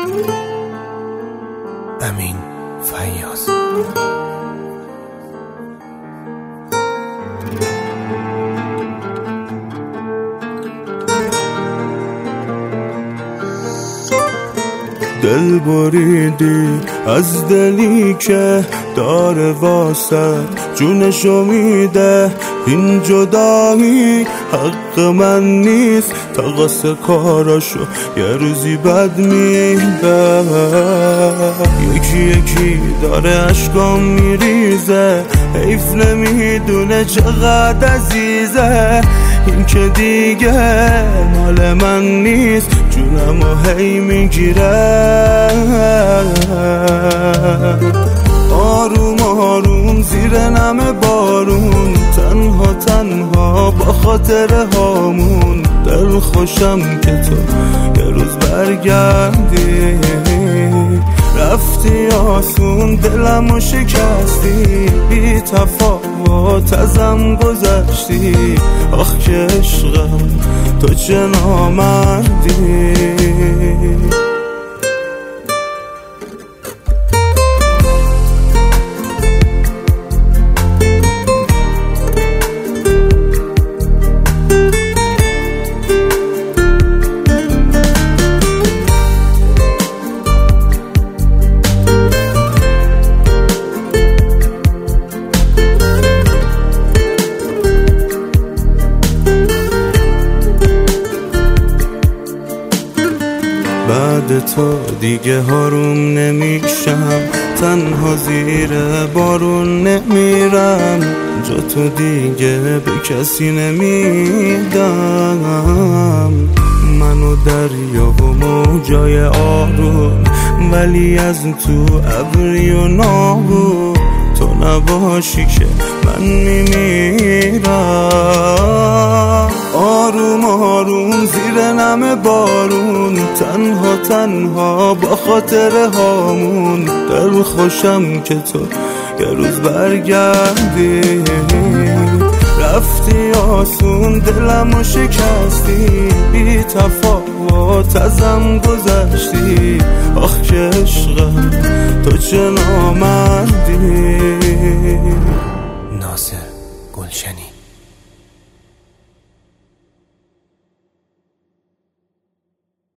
امین فیاض. دل بریدی از دلی که داره واسه جونشو میده، این جدایی حق من نیست، تقاس کاراشو یه روزی بد میده. یکی یکی داره عشقام میریزه، حیف نمیدونه چقدر عزیزه، این که دیگه مال من نیست، جونمو هی میگیره. آروم آروم زیر نم بارون، تنها تنها با خاطر هامون، دل خوشم که تو یه روز برگردی. رفتی آسون دلمو شکستی، بی تفاوت ازم گذشتی، آخ که عشقم تو چه نامردی. بعد تو دیگه هاروم نمیشم، تنها زیر بارون نمیرم، جا تو دیگه به کسی نمیدم. منو دریا و موجای آروم، ولی از تو ابری و نابود، تو نباشی که من میمیرم. آروم آروم زیر نم بارون، تنها تنها با خاطر هامون، دل خوشم که تو یه روز برگردی. رفتی آسون دلمو شکستی، بی تفاوت ازم گذشتی، آخ که عشقم تو چه نامردی. ناصر گلشنی.